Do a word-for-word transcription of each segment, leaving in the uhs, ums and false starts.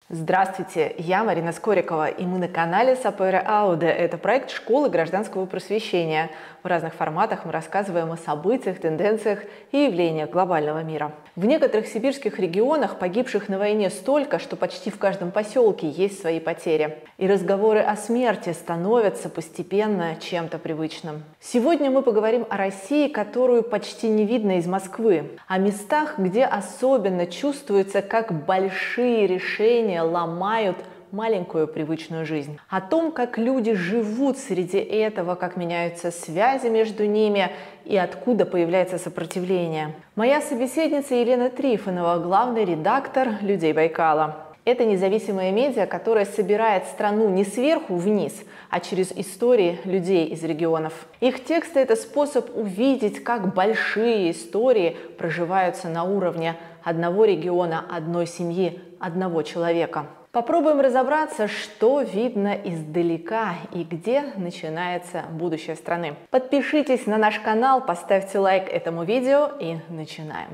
Здравствуйте, я Марина Скорикова, и мы на канале Сапера Ауде. Это проект школы гражданского просвещения. В разных форматах мы рассказываем о событиях, тенденциях и явлениях глобального мира. В некоторых сибирских регионах погибших на войне столько, что почти в каждом поселке есть свои потери. И разговоры о смерти становятся постепенно чем-то привычным. Сегодня мы поговорим о России, которую почти не видно из Москвы, о местах, где особенно чувствуется, как большие решения ломают маленькую привычную жизнь. О том, как люди живут среди этого, как меняются связи между ними и откуда появляется сопротивление. Моя собеседница Елена Трифонова, главный редактор «Людей Байкала». Это независимая медиа, которая собирает страну не сверху вниз, а через истории людей из регионов. Их тексты – это способ увидеть, как большие истории проживаются на уровне одного региона, одной семьи, одного человека. Попробуем разобраться, что видно издалека и где начинается будущее страны. Подпишитесь на наш канал, поставьте лайк этому видео и начинаем.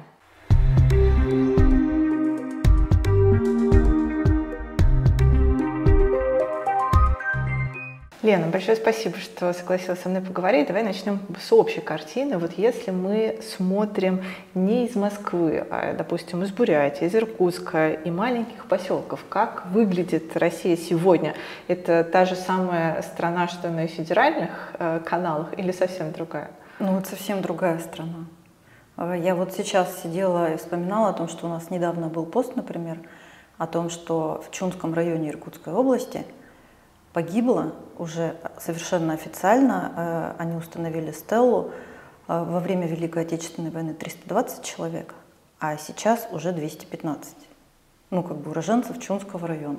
Лена, большое спасибо, что согласилась со мной поговорить. Давай начнем с общей картины. Вот если мы смотрим не из Москвы, а, допустим, из Бурятии, из Иркутска и маленьких поселков, как выглядит Россия сегодня? Это та же самая страна, что на федеральных э, каналах, или совсем другая? Ну, это совсем другая страна. Я вот сейчас сидела и вспоминала о том, что у нас недавно был пост, например, о том, что в Чунском районе Иркутской области погибло уже совершенно официально, они установили стелу, во время Великой Отечественной войны триста двадцать человек, а сейчас уже двести пятнадцать. Ну, как бы уроженцев Чунского района.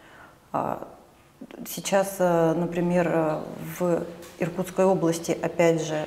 Сейчас, например, в Иркутской области, опять же,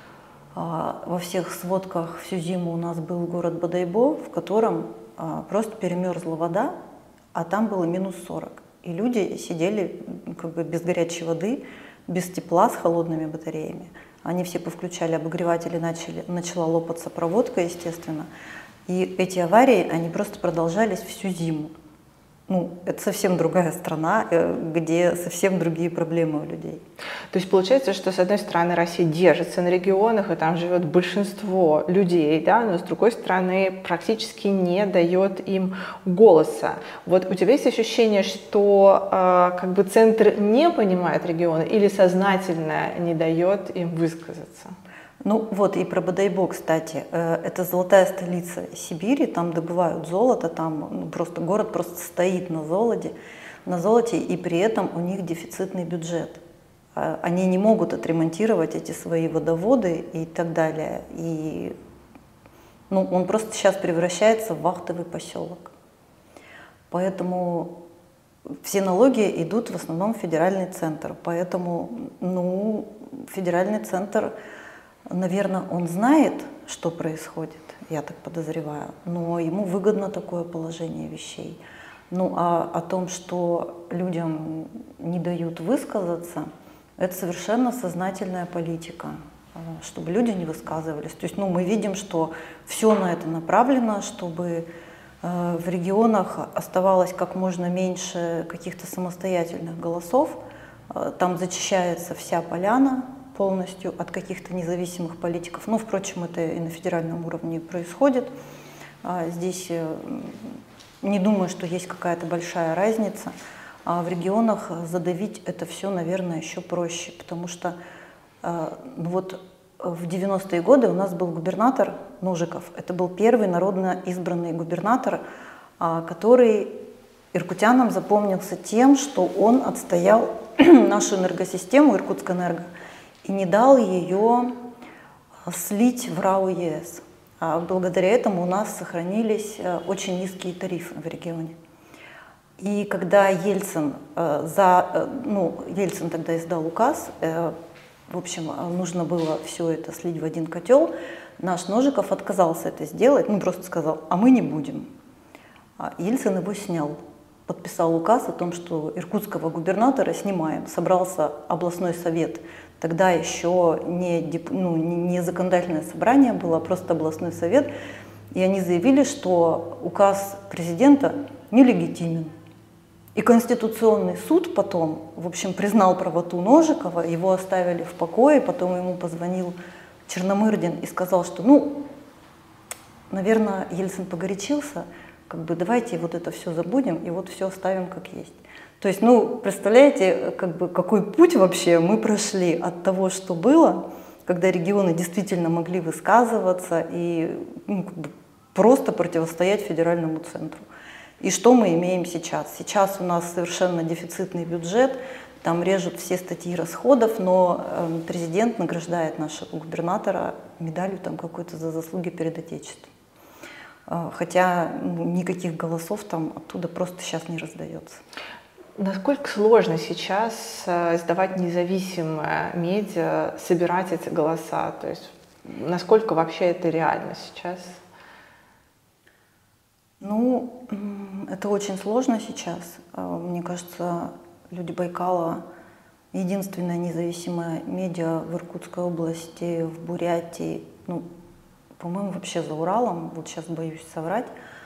во всех сводках всю зиму у нас был город Бодайбо, в котором просто перемерзла вода, а там было минус сорок. И люди сидели как бы без горячей воды, без тепла, с холодными батареями. Они все повключали обогреватели, начали, начала лопаться проводка, естественно. И эти аварии, они просто продолжались всю зиму. Ну, это совсем другая страна, где совсем другие проблемы у людей. То есть получается, что с одной стороны Россия держится на регионах, и там живет большинство людей, да, но с другой стороны практически не дает им голоса. Вот у тебя есть ощущение, что э, как бы центр не понимает регионы или сознательно не дает им высказаться? Ну вот и про Бодайбо, кстати, это золотая столица Сибири, там добывают золото, там ну, просто город просто стоит на золоте, на золоте, и при этом у них дефицитный бюджет. Они не могут отремонтировать эти свои водоводы и так далее. И ну, он просто сейчас превращается в вахтовый поселок. Поэтому все налоги идут в основном в федеральный центр. Поэтому ну, федеральный центр, наверное, он знает, что происходит, я так подозреваю, но ему выгодно такое положение вещей. Ну а о том, что людям не дают высказаться, это совершенно сознательная политика, чтобы люди не высказывались. То есть ну, мы видим, что все на это направлено, чтобы э, в регионах оставалось как можно меньше каких-то самостоятельных голосов, э, там зачищается вся поляна полностью от каких-то независимых политиков. Ну, впрочем, это и на федеральном уровне происходит. Здесь не думаю, что есть какая-то большая разница. А в регионах задавить это все, наверное, еще проще, потому что ну вот в девяностые годы у нас был губернатор Ножиков. Это был первый народно избранный губернатор, который иркутянам запомнился тем, что он отстоял нашу энергосистему, Иркутскэнерго, и не дал ее слить в РАО ЕС. А благодаря этому у нас сохранились очень низкие тарифы в регионе. И когда Ельцин, за, ну, Ельцин тогда издал указ, в общем, нужно было все это слить в один котел, наш Ножиков отказался это сделать, ну просто сказал, а мы не будем. А Ельцин его снял, подписал указ о том, что иркутского губернатора снимаем. Собрался областной совет. Тогда еще не, ну, не законодательное собрание было, а просто областной совет. И они заявили, что указ президента нелегитимен. И Конституционный суд потом, в общем, признал правоту Ножикова, его оставили в покое, потом ему позвонил Черномырдин и сказал, что, ну, наверное, Ельцин погорячился, как бы давайте вот это все забудем и вот все оставим как есть. То есть, ну, представляете, как бы, какой путь вообще мы прошли от того, что было, когда регионы действительно могли высказываться и ну, как бы просто противостоять федеральному центру. И что мы имеем сейчас? Сейчас у нас совершенно дефицитный бюджет, там режут все статьи расходов, но э, президент награждает нашего губернатора медалью там какой-то за заслуги перед Отечеством. Э, хотя ну, никаких голосов там оттуда просто сейчас не раздается. Насколько сложно сейчас издавать независимое медиа, собирать эти голоса? То есть насколько вообще это реально сейчас? Ну, это очень сложно сейчас. Мне кажется, «Люди Байкала» — единственное независимое медиа в Иркутской области, в Бурятии, ну, по-моему, вообще за Уралом, вот сейчас боюсь соврать.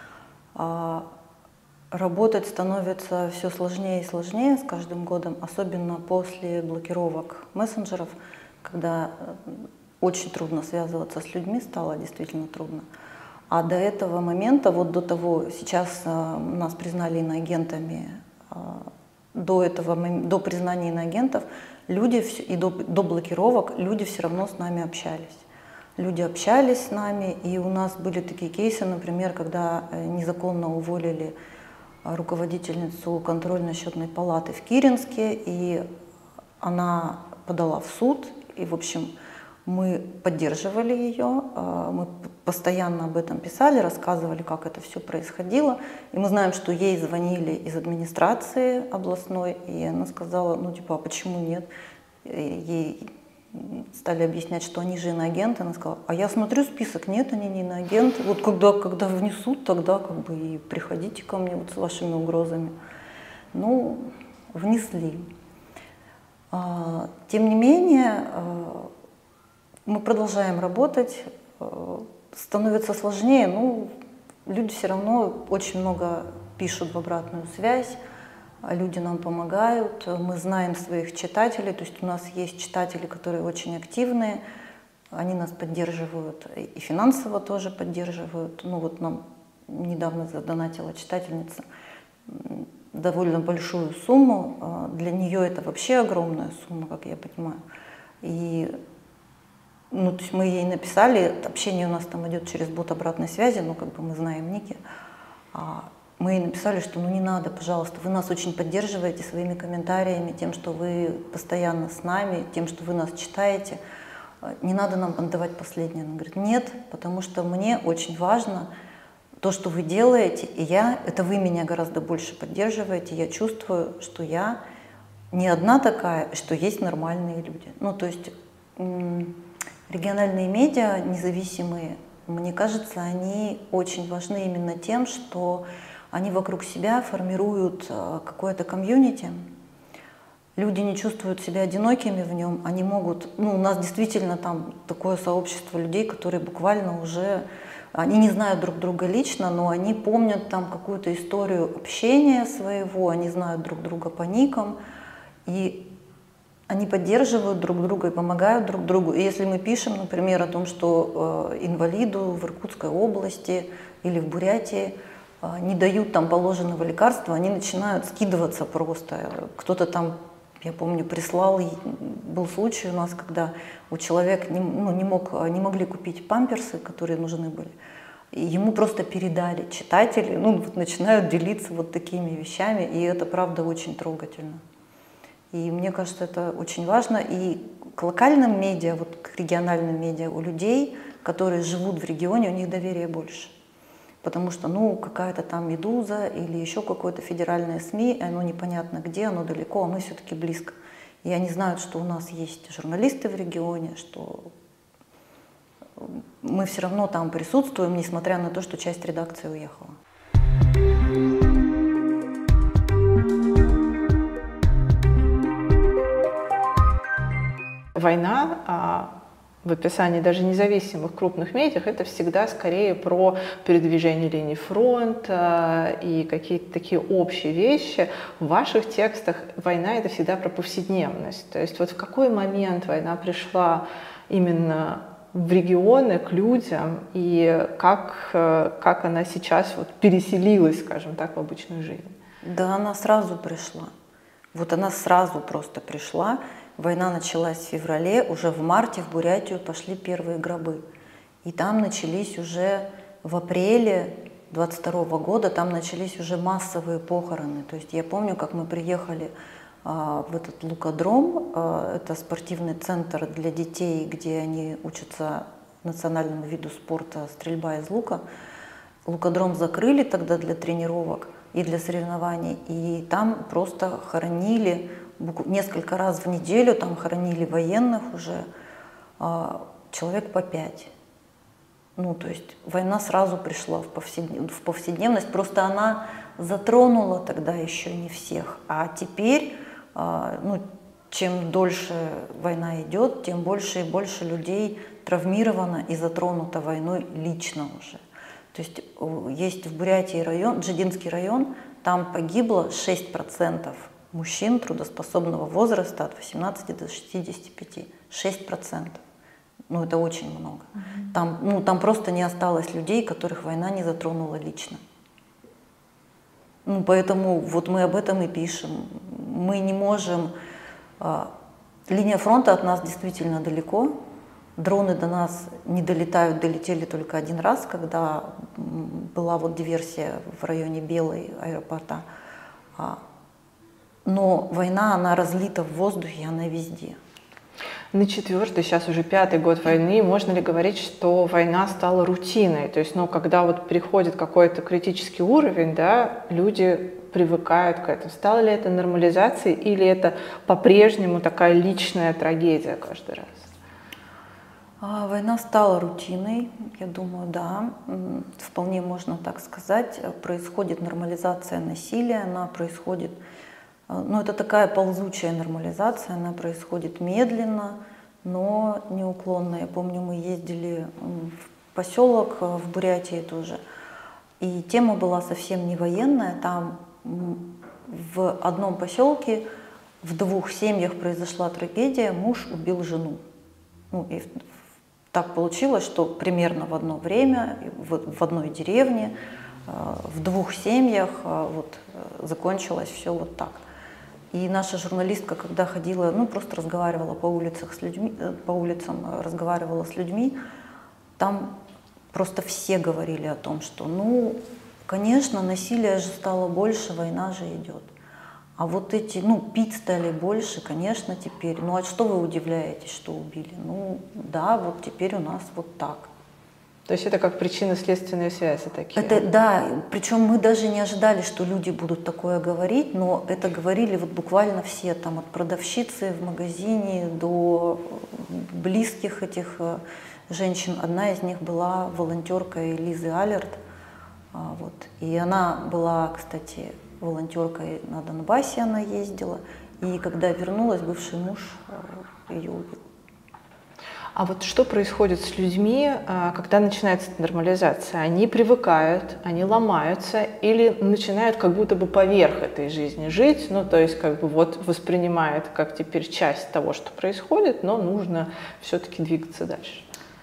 Работать становится все сложнее и сложнее с каждым годом, особенно после блокировок мессенджеров, когда очень трудно связываться с людьми, стало действительно трудно. А до этого момента, вот до того, сейчас э, нас признали иноагентами, э, до этого, до признания иноагентов, люди, и до, до блокировок люди все равно с нами общались. Люди общались с нами, и у нас были такие кейсы, например, когда незаконно уволили руководительницу контрольно-счетной палаты в Киренске, и она подала в суд, и, в общем, мы поддерживали ее, мы постоянно об этом писали, рассказывали, как это все происходило. И мы знаем, что ей звонили из администрации областной, и она сказала, ну типа, а почему нет? Ей стали объяснять, что они же иноагенты. Она сказала, а я смотрю список, нет, они не иноагенты. Вот когда, когда внесут, тогда как бы и приходите ко мне вот с вашими угрозами. Ну, внесли. Тем не менее, мы продолжаем работать, становится сложнее, ну, люди все равно очень много пишут в обратную связь, люди нам помогают, мы знаем своих читателей, то есть у нас есть читатели, которые очень активные, они нас поддерживают и финансово тоже поддерживают. Ну вот нам недавно задонатила читательница довольно большую сумму, для нее это вообще огромная сумма, как я понимаю. И ну, то есть мы ей написали, общение у нас там идет через бот обратной связи, ну как бы мы знаем ники. Мы ей написали, что ну не надо, пожалуйста, вы нас очень поддерживаете своими комментариями, тем, что вы постоянно с нами, тем, что вы нас читаете. Не надо нам отдавать последнее. Она говорит, нет, потому что мне очень важно то, что вы делаете, и я, это вы меня гораздо больше поддерживаете, я чувствую, что я не одна такая, что есть нормальные люди. Ну то есть региональные медиа независимые, мне кажется, они очень важны именно тем, что они вокруг себя формируют какое-то комьюнити. Люди не чувствуют себя одинокими в нем, они могут, ну, у нас действительно там такое сообщество людей, которые буквально уже, они не знают друг друга лично, но они помнят там какую-то историю общения своего, они знают друг друга по никам, и они поддерживают друг друга и помогают друг другу. И если мы пишем, например, о том, что э, инвалиду в Иркутской области или в Бурятии э, не дают там положенного лекарства, они начинают скидываться просто. Кто-то там, я помню, прислал, был случай у нас, когда у человека не, ну, не, мог, не могли купить памперсы, которые нужны были. И ему просто передали читатели, ну, вот начинают делиться вот такими вещами, и это, правда, очень трогательно. И мне кажется, это очень важно. И к локальным медиа, вот к региональным медиа у людей, которые живут в регионе, у них доверие больше. Потому что, ну, какая-то там «Медуза» или еще какое-то федеральное СМИ, оно непонятно где, оно далеко, а мы все-таки близко. И они знают, что у нас есть журналисты в регионе, что мы все равно там присутствуем, несмотря на то, что часть редакции уехала. Война в описании даже независимых крупных медиах, это всегда скорее про передвижение линии фронта и какие-то такие общие вещи. В ваших текстах война — это всегда про повседневность. То есть вот в какой момент война пришла именно в регионы, к людям, и как, как она сейчас вот переселилась, скажем так, в обычную жизнь? Да, она сразу пришла. Вот она сразу просто пришла. Война началась в феврале, уже в марте в Бурятию пошли первые гробы. И там начались уже в апреле двадцать второго года, там начались уже массовые похороны. То есть я помню, как мы приехали а, в этот лукодром, а, это спортивный центр для детей, где они учатся национальному виду спорта стрельба из лука. Лукодром закрыли тогда для тренировок и для соревнований, и там просто хоронили несколько раз в неделю, там хоронили военных уже, человек по пять. Ну, то есть война сразу пришла в повседневность, просто она затронула тогда еще не всех. А теперь, ну, чем дольше война идет, тем больше и больше людей травмировано и затронуто войной лично уже. То есть есть в Бурятии район, Джидинский район, там погибло шесть процентов мужчин трудоспособного возраста от восемнадцати до шестидесяти пяти. шесть процентов. Ну, это очень много. Mm-hmm. Там, ну, там просто не осталось людей, которых война не затронула лично. Ну, поэтому вот мы об этом и пишем. Мы не можем... А, линия фронта от нас действительно далеко. Дроны до нас не долетают, долетели только один раз, когда была вот диверсия в районе Белой аэропорта. Но война, она разлита в воздухе, она везде. На четвертый, сейчас уже пятый год войны, можно ли говорить, что война стала рутиной? То есть, ну, когда вот приходит какой-то критический уровень, да, люди привыкают к этому. Стало ли это нормализацией или это по-прежнему такая личная трагедия каждый раз? Война стала рутиной, я думаю, да, вполне можно так сказать. Происходит нормализация насилия, она происходит, ну, это такая ползучая нормализация, она происходит медленно, но неуклонно. Я помню, мы ездили в поселок в Бурятии тоже, и тема была совсем не военная. Там в одном поселке, в двух семьях произошла трагедия, муж убил жену. Ну, и так получилось, что примерно в одно время, в одной деревне, в двух семьях вот, закончилось все вот так. И наша журналистка, когда ходила, ну просто разговаривала по улицах с людьми, по улицам разговаривала с людьми, там просто все говорили о том, что, ну, конечно, насилия же стало больше, война же идет. А вот эти, ну, пить стали больше, конечно, теперь. Ну, а что вы удивляетесь, что убили? Ну, да, вот теперь у нас вот так. То есть это как причинно-следственные связи такие? Это, да, причем мы даже не ожидали, что люди будут такое говорить, но это говорили вот буквально все, там, от продавщицы в магазине до близких этих женщин. Одна из них была волонтеркой Лизы Алерт, вот, и она была, кстати, волонтеркой на Донбассе, она ездила, и когда вернулась, бывший муж ее убил. А вот что происходит с людьми, когда начинается нормализация? Они привыкают, они ломаются или начинают как будто бы поверх этой жизни жить, ну то есть как бы вот воспринимают как теперь часть того, что происходит, но нужно все-таки двигаться дальше?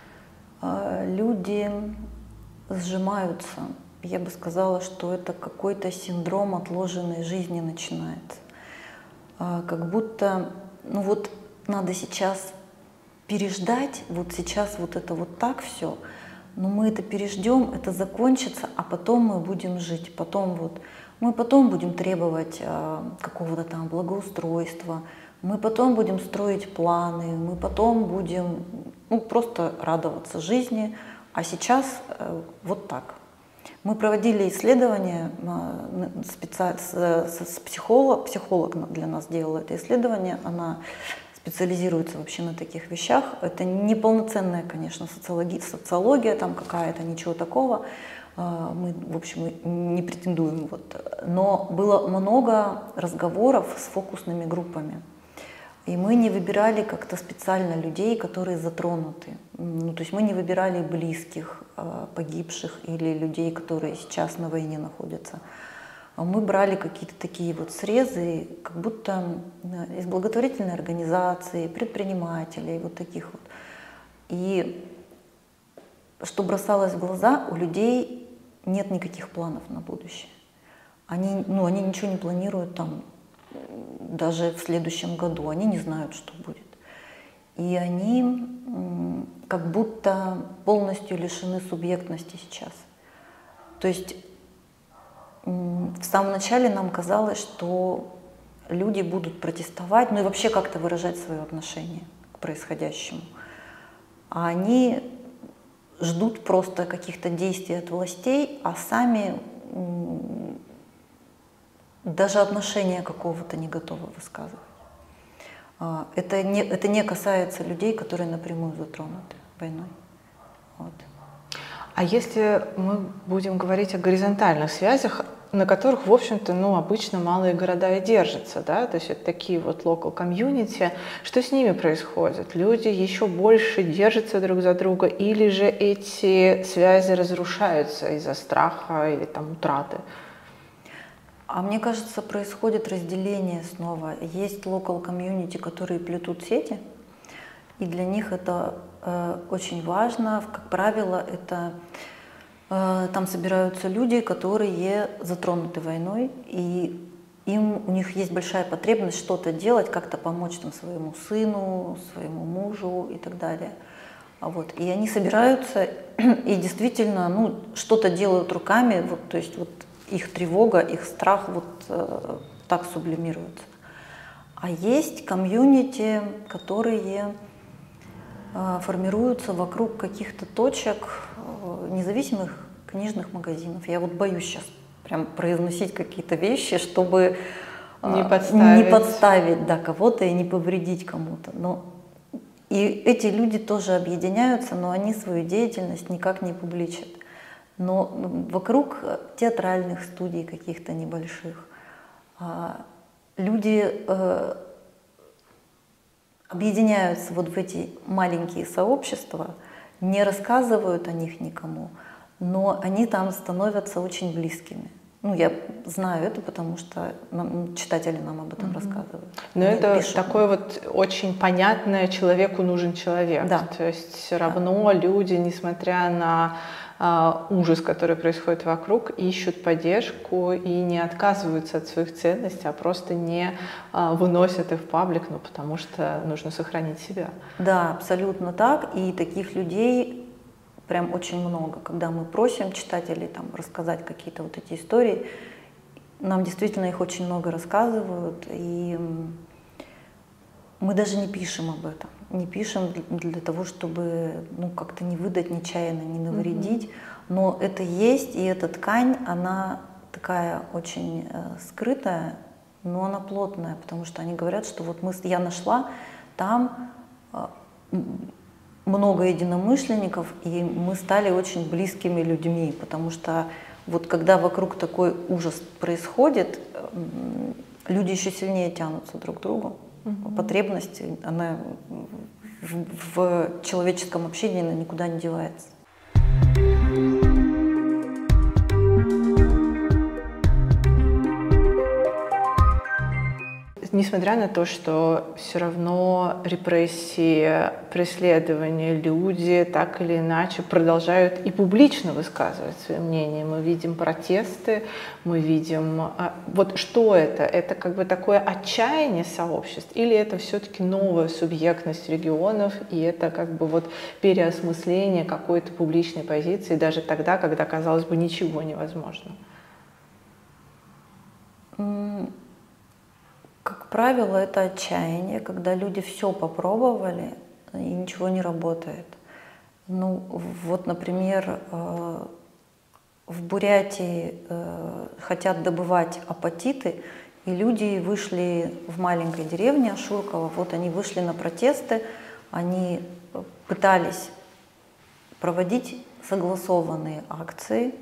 Люди сжимаются. Я бы сказала, что это какой-то синдром отложенной жизни начинается. Как будто, ну вот надо сейчас переждать, вот сейчас вот это вот так все, но мы это переждем, это закончится, а потом мы будем жить, потом вот, мы потом будем требовать какого-то там благоустройства, мы потом будем строить планы, мы потом будем, ну, просто радоваться жизни, а сейчас вот так. Мы проводили исследование, специ... с психолог, психолог для нас делала это исследование, она специализируется вообще на таких вещах. Это не полноценная, конечно, социология, социология там какая-то, ничего такого. Мы, в общем, не претендуем. Вот. Но было много разговоров с фокусными группами. И мы не выбирали как-то специально людей, которые затронуты. Ну, то есть мы не выбирали близких погибших или людей, которые сейчас на войне находятся. А мы брали какие-то такие вот срезы, как будто из благотворительной организации, предпринимателей, вот таких вот. И что бросалось в глаза, у людей нет никаких планов на будущее. Они, ну, они ничего не планируют там даже в следующем году, они не знают, что будет. И они как будто полностью лишены субъектности сейчас. То есть в самом начале нам казалось, что люди будут протестовать, ну и вообще как-то выражать свое отношение к происходящему. А они ждут просто каких-то действий от властей, а сами даже отношения какого-то не готовы высказывать. Это не, это не касается людей, которые напрямую затронуты войной. Вот. А если мы будем говорить о горизонтальных связях, на которых, в общем-то, ну, обычно малые города и держатся, да, то есть это такие вот local community, что с ними происходит? Люди еще больше держатся друг за друга, или же эти связи разрушаются из-за страха или там утраты? А мне кажется, происходит разделение снова. Есть local community, которые плетут сети, и для них это э, очень важно. Как правило, это э, там собираются люди, которые затронуты войной, и им, у них есть большая потребность что-то делать, как-то помочь там, своему сыну, своему мужу и так далее. Вот. И они собираются и действительно ну, что-то делают руками, вот, то есть вот, их тревога, их страх вот э, так сублимируется. А есть комьюнити, которые э, формируются вокруг каких-то точек э, независимых книжных магазинов. Я вот боюсь сейчас прям произносить какие-то вещи, чтобы э, не подставить, не подставить да, кого-то и не повредить кому-то. Но и эти люди тоже объединяются, но они свою деятельность никак не публичат. Но вокруг театральных студий каких-то небольших люди объединяются вот в эти маленькие сообщества, не рассказывают о них никому, но они там становятся очень близкими. Ну, я знаю это, потому что нам, читатели нам об этом mm-hmm. рассказывают. Но это пишут. Такое вот очень понятное, человеку нужен человек. Да. То есть все равно да. люди, несмотря на а, ужас, который происходит вокруг, ищут поддержку и не отказываются от своих ценностей, а просто не а, выносят их в паблик, ну, потому что нужно сохранить себя. Да, абсолютно так. И таких людей прям очень много. Когда мы просим читателей там, рассказать какие-то вот эти истории, нам действительно их очень много рассказывают, и мы даже не пишем об этом. Не пишем для того, чтобы ну, как-то не выдать нечаянно, не навредить. Mm-hmm. Но это есть, и эта ткань, она такая очень э, скрытая, но она плотная, потому что они говорят, что вот мы, я нашла там э, много единомышленников, и мы стали очень близкими людьми, потому что вот когда вокруг такой ужас происходит, люди еще сильнее тянутся друг к другу. Mm-hmm. Потребность, она в, в человеческом общении она никуда не девается. Несмотря на то, что все равно репрессии, преследования, люди так или иначе продолжают и публично высказывать свои мнения. Мы видим протесты, мы видим... Вот что это? Это как бы такое отчаяние сообществ или это все-таки новая субъектность регионов и это как бы вот переосмысление какой-то публичной позиции даже тогда, когда, казалось бы, ничего невозможно? Как правило, это отчаяние, когда люди все попробовали и ничего не работает. Ну, вот, например, в Бурятии хотят добывать апатиты, и люди вышли в маленькой деревне Ашурково, вот они вышли на протесты, они пытались проводить согласованные акции.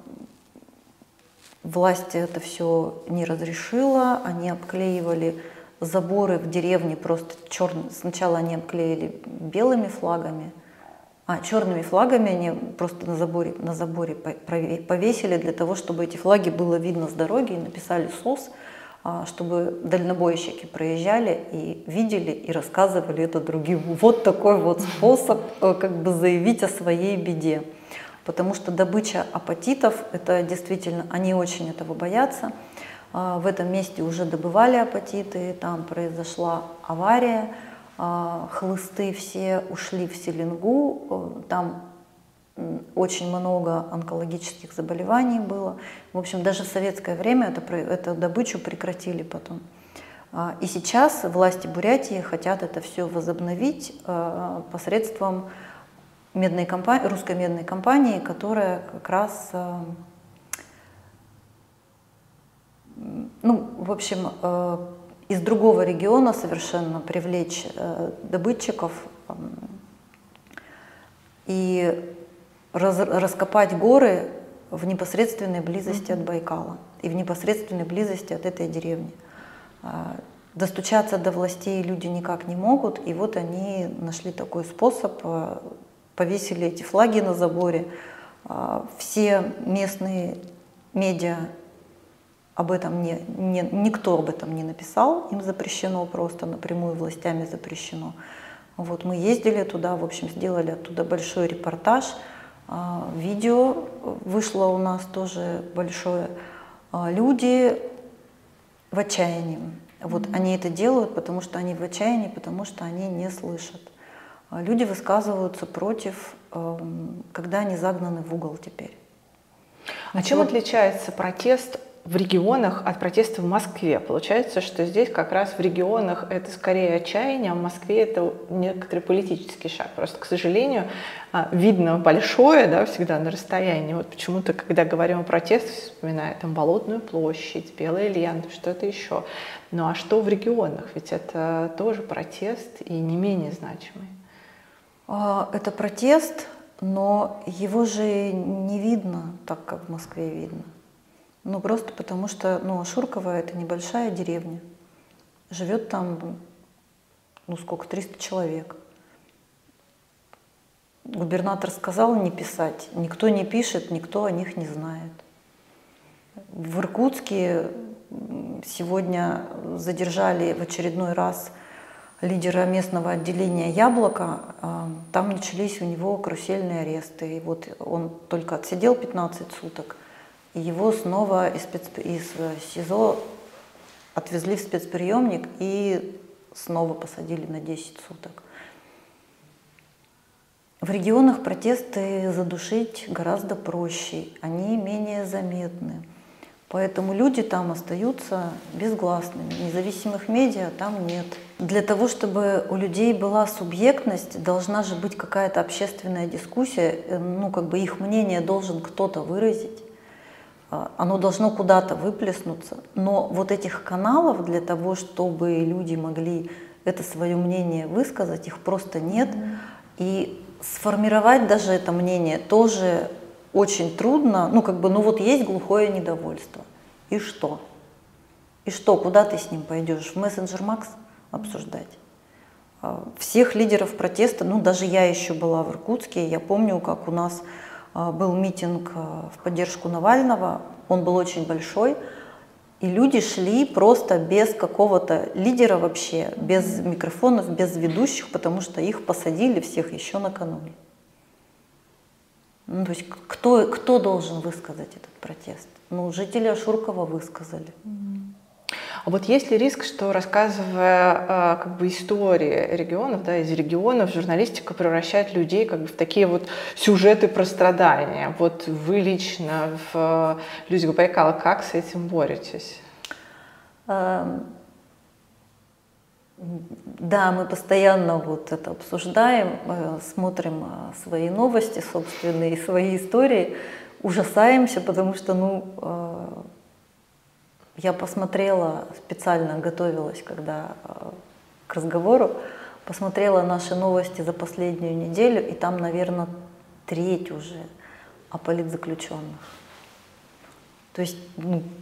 Власть это все не разрешила, они обклеивали заборы в деревне просто черные. Сначала они обклеили белыми флагами, а черными флагами они просто на заборе, на заборе повесили для того, чтобы эти флаги было видно с дороги, и написали СОС, чтобы дальнобойщики проезжали и видели и рассказывали это другим. Вот такой вот способ как бы заявить о своей беде. Потому что добыча апатитов, это действительно, они очень этого боятся. В этом месте уже добывали апатиты, там произошла авария, хлысты все ушли в Селенгу, там очень много онкологических заболеваний было. В общем, даже в советское время это, эту добычу прекратили потом. И сейчас власти Бурятии хотят это все возобновить посредством медной компании, русской медной компании, которая как раз, ну, в общем, из другого региона совершенно привлечь добытчиков и раз, раскопать горы в непосредственной близости от Байкала и в непосредственной близости от этой деревни. Достучаться до властей люди никак не могут, и вот они нашли такой способ, повесили эти флаги на заборе. Все местные медиа об этом не, не, никто об этом не написал, им запрещено просто, напрямую властями запрещено. Вот мы ездили туда, в общем, сделали оттуда большой репортаж, видео вышло у нас тоже большое. Люди в отчаянии. Вот mm-hmm. они это делают, потому что они в отчаянии, потому что они не слышат. Люди высказываются против, когда они загнаны в угол теперь. А чем вот отличается протест в регионах от протеста в Москве? Получается, что здесь как раз в регионах это скорее отчаяние, а в Москве это некоторый политический шаг. Просто, к сожалению, видно большое, да, всегда на расстоянии. Вот почему-то, когда говорим о протесте, вспоминаем там Болотную площадь, белые ленты, что-то еще. Ну а что в регионах? Ведь это тоже протест и не менее значимый. Это протест, но его же не видно так, как в Москве видно. Ну, просто потому что, ну, Ашурково — это небольшая деревня. Живет там, ну, сколько, триста человек. Губернатор сказал не писать. Никто не пишет, никто о них не знает. В Иркутске сегодня задержали в очередной раз лидера местного отделения «Яблоко». Там начались у него карусельные аресты. И вот он только отсидел пятнадцать суток. И его снова из, спец... из СИЗО отвезли в спецприемник и снова посадили на десять суток. В регионах протесты задушить гораздо проще, они менее заметны. Поэтому люди там остаются безгласными. Независимых медиа там нет. Для того, чтобы у людей была субъектность, должна же быть какая-то общественная дискуссия, ну, как бы их мнение должен кто-то выразить. Оно должно куда-то выплеснуться, но вот этих каналов для того, чтобы люди могли это свое мнение высказать, их просто нет. И сформировать даже это мнение тоже очень трудно. Ну, как бы, ну вот есть глухое недовольство. И что? И что, куда ты с ним пойдешь? В мессенджер Макс обсуждать? Всех лидеров протеста, ну даже я еще была в Иркутске, я помню, как у нас был митинг в поддержку Навального, он был очень большой, и люди шли просто без какого-то лидера вообще, без микрофонов, без ведущих, потому что их посадили всех еще накануне. Ну, то есть кто, кто должен высказать этот протест? Ну, жители Ашуркова высказали. А вот есть ли риск, что, рассказывая как бы истории регионов, да, из регионов, журналистика превращает людей как бы в такие вот сюжеты про страдания? Вот вы лично в «Людях Байкала» как с этим боретесь? Да, мы постоянно вот это обсуждаем, смотрим свои новости собственные, свои истории, ужасаемся, потому что, ну, я посмотрела, специально готовилась, когда к разговору, посмотрела наши новости за последнюю неделю, и там, наверное, треть уже о политзаключенных. То есть, ну,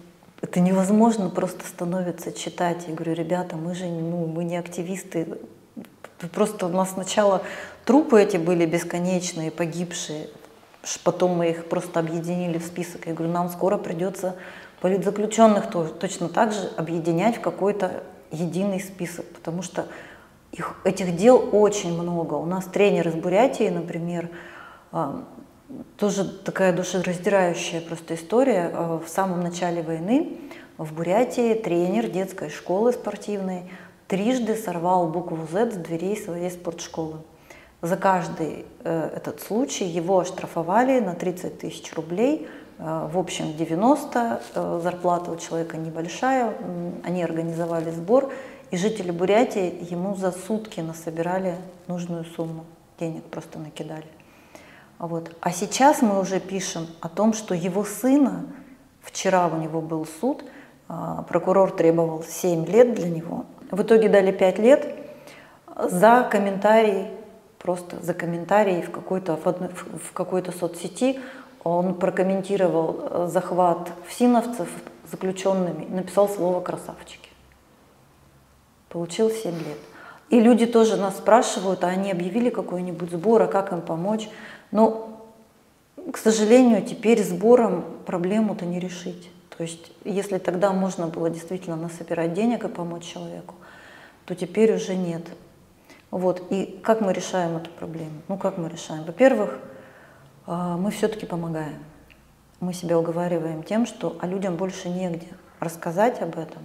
это невозможно просто становится читать. Я говорю, ребята, мы же ну, мы не активисты. Просто у нас сначала трупы эти были бесконечные, погибшие. Потом мы их просто объединили в список. Я говорю, нам скоро придется политзаключенных тоже, точно так же объединять в какой-то единый список, потому что их, этих дел очень много. У нас тренер из Бурятии, например, тоже такая душераздирающая просто история. В самом начале войны в Бурятии тренер детской школы спортивной трижды сорвал букву «З» с дверей своей спортшколы. За каждый э, этот случай его оштрафовали на тридцать тысяч рублей, э, в общем девяносто, э, зарплата у человека небольшая, э, они организовали сбор, и жители Бурятии ему за сутки насобирали нужную сумму, денег просто накидали. Вот. А сейчас мы уже пишем о том, что его сына, вчера у него был суд, э, прокурор требовал семь лет для него, в итоге дали пять лет за комментарий. Просто за комментарий в какой-то в какой-то соцсети он прокомментировал захват всиновцев заключенными, написал слово «красавчики». Получил семь лет. И люди тоже нас спрашивают, а они объявили какой-нибудь сбор, а как им помочь? Но, к сожалению, теперь сбором проблему-то не решить. То есть, если тогда можно было действительно насобирать денег и помочь человеку, то теперь уже нет. Вот. И как мы решаем эту проблему? Ну, как мы решаем? Во-первых, мы все-таки помогаем. Мы себя уговариваем тем, что а людям больше негде рассказать об этом.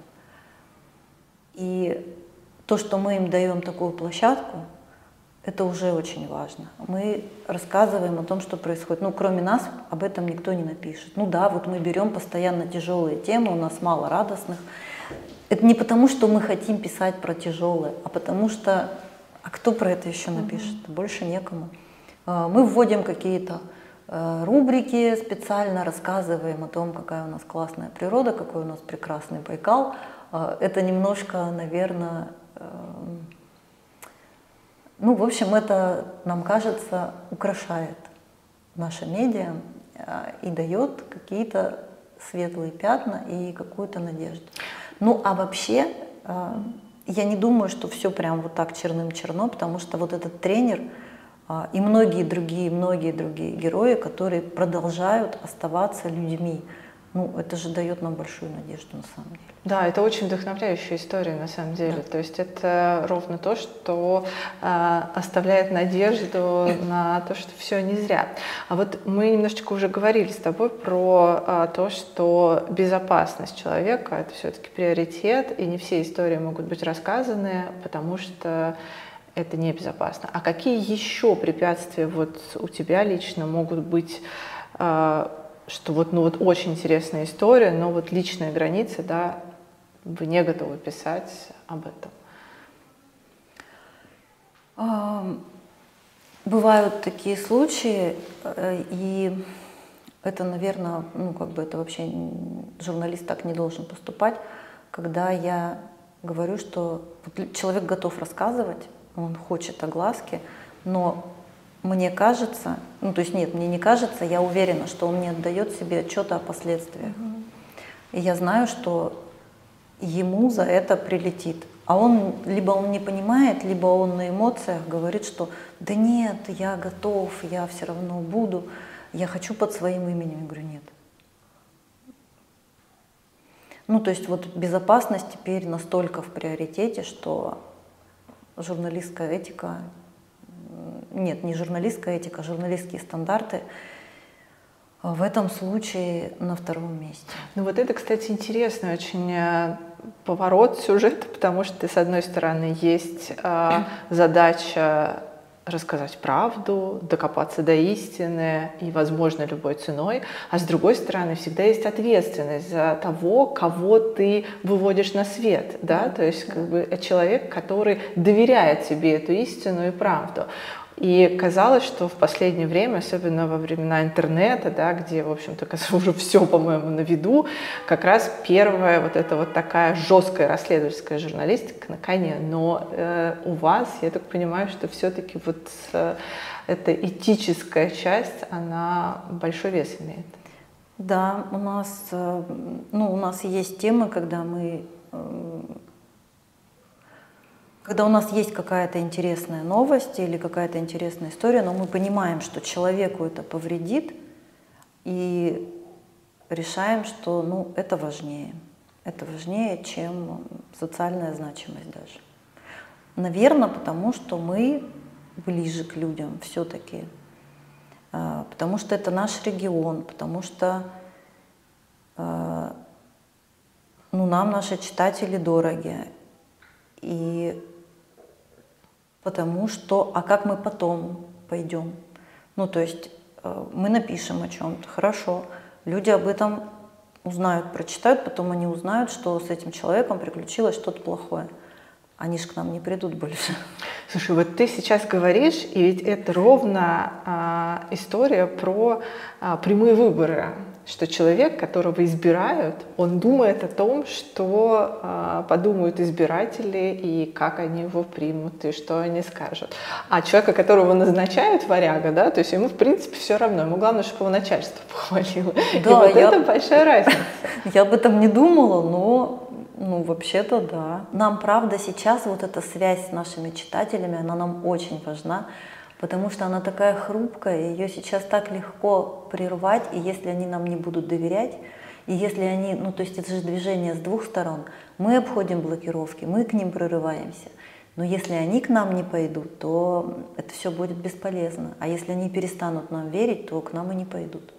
И то, что мы им даем такую площадку, это уже очень важно. Мы рассказываем о том, что происходит. Ну, кроме нас, об этом никто не напишет. Ну да, вот мы берем постоянно тяжелые темы, у нас мало радостных. Это не потому, что мы хотим писать про тяжелое, а потому что а кто про это еще напишет? Mm-hmm. Больше некому. Мы вводим какие-то рубрики специально, рассказываем о том, какая у нас классная природа, какой у нас прекрасный Байкал. Это немножко, наверное, ну, в общем, это, нам кажется, украшает наше медиа и дает какие-то светлые пятна и какую-то надежду. Ну, а вообще, я не думаю, что все прям вот так черным-черно, потому что вот этот тренер и многие другие, многие другие герои, которые продолжают оставаться людьми, ну, это же дает нам большую надежду на самом деле. Да, это очень вдохновляющая история на самом деле. Да. То есть это ровно то, что э, оставляет надежду на то, что все не зря. А вот мы немножечко уже говорили с тобой про э, то, что безопасность человека — это все-таки приоритет, и не все истории могут быть рассказаны, потому что это небезопасно. А какие еще препятствия вот у тебя лично могут быть, э, что вот, ну вот очень интересная история, но вот личные границы, да, вы не готовы писать об этом? Бывают такие случаи, и это, наверное, ну как бы это вообще журналист так не должен поступать, когда я говорю, что человек готов рассказывать, он хочет огласки, но мне кажется, ну то есть нет, мне не кажется, я уверена, что он не отдает себе отчета о последствиях. Mm-hmm. И я знаю, что ему за это прилетит. А он, либо он не понимает, либо он на эмоциях говорит, что да нет, я готов, я все равно буду, я хочу под своим именем. Я говорю, нет. Ну то есть вот безопасность теперь настолько в приоритете, что журналистская этика, нет, не журналистская этика, журналистские стандарты в этом случае на втором месте. Ну вот это, кстати, интересный очень поворот сюжета, потому что, с одной стороны, есть э, задача рассказать правду, докопаться до истины и, возможно, любой ценой, а с другой стороны, всегда есть ответственность за того, кого ты выводишь на свет, да, то есть как бы человек, который доверяет тебе эту истину и правду. И казалось, что в последнее время, особенно во времена интернета, да, где, в общем-то, уже все, по-моему, на виду, как раз первая вот эта вот такая жесткая расследовательская журналистика на коне. Но э, у вас, я так понимаю, что все-таки вот э, эта этическая часть, она большой вес имеет. Да, у нас, ну, у нас есть темы, когда мы, когда у нас есть какая-то интересная новость или какая-то интересная история, но мы понимаем, что человеку это повредит, и решаем, что, ну, это важнее. Это важнее, чем социальная значимость даже. Наверное, потому что мы ближе к людям все-таки. Потому что это наш регион, потому что ну, нам наши читатели дороги. И потому что, а как мы потом пойдем? Ну, то есть мы напишем о чем-то, хорошо, люди об этом узнают, прочитают, потом они узнают, что с этим человеком приключилось что-то плохое. Они же к нам не придут больше. Слушай, вот ты сейчас говоришь, и ведь это ровно а, история про а, прямые выборы, что человек, которого избирают, он думает о том, что а, подумают избиратели и как они его примут и что они скажут. А человека, которого назначают варяга, да, то есть ему в принципе все равно, ему главное, чтобы его начальство похвалило. Да, и вот я, это большая разница. Я об этом не думала, но ну, вообще-то да. Нам, правда, сейчас вот эта связь с нашими читателями, она нам очень важна, потому что она такая хрупкая, ее сейчас так легко прервать, и если они нам не будут доверять, и если они, ну, то есть это же движение с двух сторон, мы обходим блокировки, мы к ним прорываемся, но если они к нам не пойдут, то это все будет бесполезно, а если они перестанут нам верить, то к нам и не пойдут.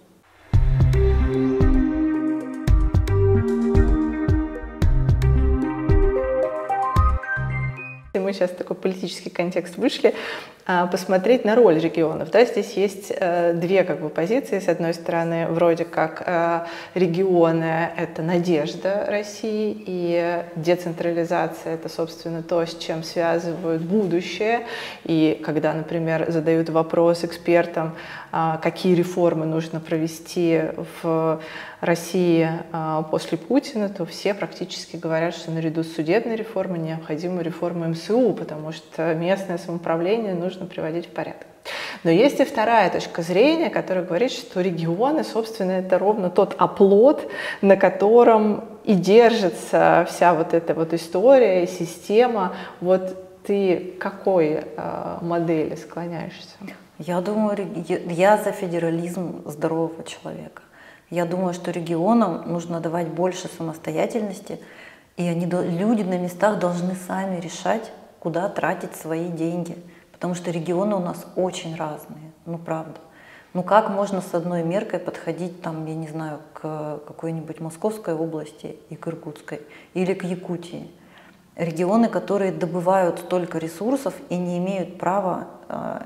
Мы сейчас в такой политический контекст вышли, посмотреть на роль регионов. Да, здесь есть две как бы позиции. С одной стороны, вроде как регионы — это надежда России, и децентрализация — это, собственно, то, с чем связывают будущее. И когда, например, задают вопрос экспертам, какие реформы нужно провести в России после Путина, то все практически говорят, что наряду с судебной реформой необходима реформа эм эс у, потому что местное самоуправление нужно приводить в порядок. Но есть и вторая точка зрения, которая говорит, что регионы, собственно, это ровно тот оплот, на котором и держится вся вот эта вот история, система. Вот ты к какой э, модели склоняешься? Я думаю, я за федерализм здорового человека. Я думаю, что регионам нужно давать больше самостоятельности, и они, люди на местах должны сами решать, куда тратить свои деньги. Потому что регионы у нас очень разные, ну правда. Ну как можно с одной меркой подходить, там, я не знаю, к какой-нибудь Московской области и к Иркутской, или к Якутии? Регионы, которые добывают столько ресурсов и не имеют права э,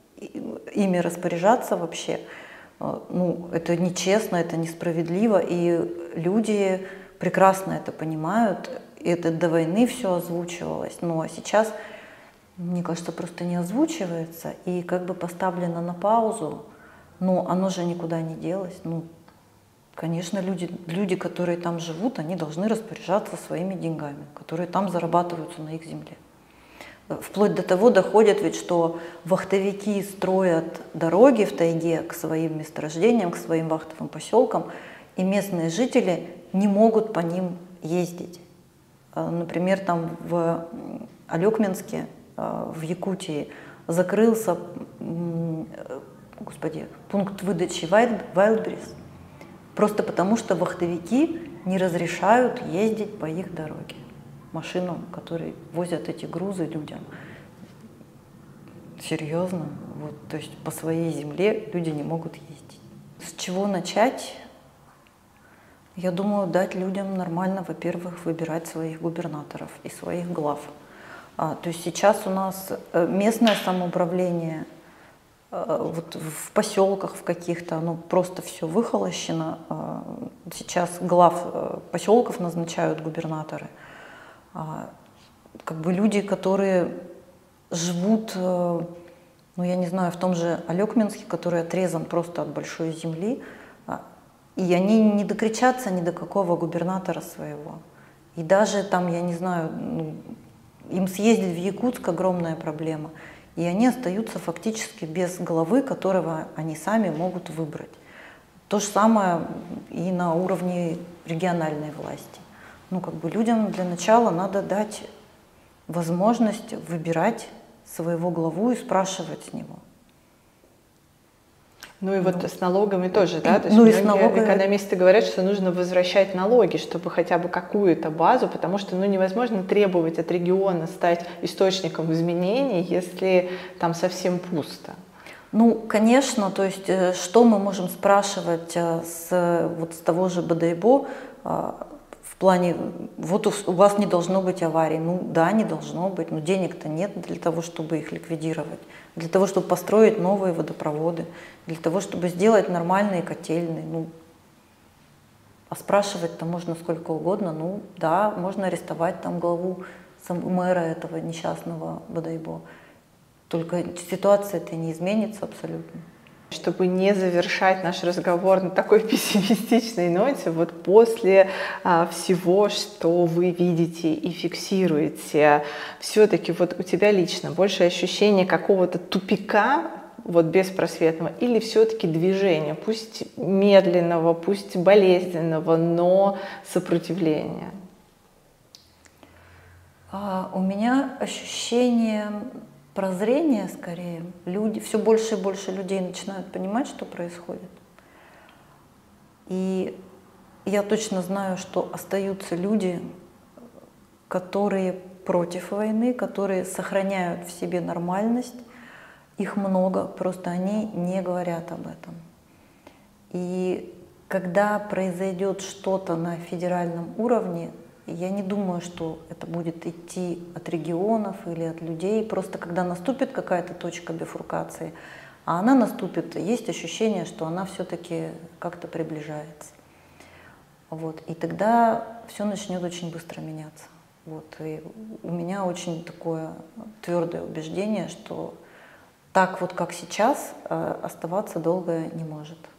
ими распоряжаться вообще, э, ну это нечестно, это несправедливо, и люди прекрасно это понимают. И это до войны все озвучивалось, ну а сейчас, мне кажется, просто не озвучивается и как бы поставлено на паузу, но оно же никуда не делось. Ну, конечно, люди, люди, которые там живут, они должны распоряжаться своими деньгами, которые там зарабатываются на их земле. Вплоть до того доходит ведь, что вахтовики строят дороги в тайге к своим месторождениям, к своим вахтовым поселкам, и местные жители не могут по ним ездить. Например, там в Алекминске, в Якутии, закрылся, господи, пункт выдачи Wildberries, просто потому что вахтовики не разрешают ездить по их дороге, машинам, которые возят эти грузы людям. Серьезно, вот, то есть по своей земле люди не могут ездить. С чего начать? Я думаю, дать людям нормально, во-первых, выбирать своих губернаторов и своих глав. А, то есть сейчас у нас местное самоуправление, а, вот в поселках в каких-то, оно просто все выхолощено. А, сейчас глав а, поселков назначают губернаторы. А, как бы люди, которые живут, а, ну я не знаю, в том же Алекминске, который отрезан просто от большой земли, и они не докричатся ни до какого губернатора своего. И даже там, я не знаю, ну, им съездить в Якутск огромная проблема. И они остаются фактически без главы, которого они сами могут выбрать. То же самое и на уровне региональной власти. Ну, как бы людям для начала надо дать возможность выбирать своего главу и спрашивать с него. Ну и вот ну, с налогами тоже, да? То есть ну, многие налогами... экономисты говорят, что нужно возвращать налоги, чтобы хотя бы какую-то базу, потому что ну, невозможно требовать от региона стать источником изменений, если там совсем пусто. Ну, конечно, то есть что мы можем спрашивать с, вот с того же Бодайбо в плане, вот у вас не должно быть аварий. Ну да, не должно быть, но денег-то нет для того, чтобы их ликвидировать, для того, чтобы построить новые водопроводы, для того, чтобы сделать нормальные котельные. Ну, а спрашивать-то можно сколько угодно. Ну да, можно арестовать там главу мэра этого несчастного Бодайбо. Только ситуация-то не изменится абсолютно. Чтобы не завершать наш разговор на такой пессимистичной ноте, вот после а, всего, что вы видите и фиксируете, все-таки вот у тебя лично больше ощущение какого-то тупика, вот беспросветного, или все-таки движения, пусть медленного, пусть болезненного, но сопротивления? А, у меня ощущение прозрения скорее. Люди, все больше и больше людей начинают понимать, что происходит. И я точно знаю, что остаются люди, которые против войны, которые сохраняют в себе нормальность. Их много, просто они не говорят об этом. И когда произойдет что-то на федеральном уровне, я не думаю, что это будет идти от регионов или от людей. Просто когда наступит какая-то точка бифуркации, а она наступит, есть ощущение, что она все-таки как-то приближается. Вот. И тогда все начнет очень быстро меняться. Вот. И у меня очень такое твердое убеждение, что так вот, как сейчас, оставаться долго не может.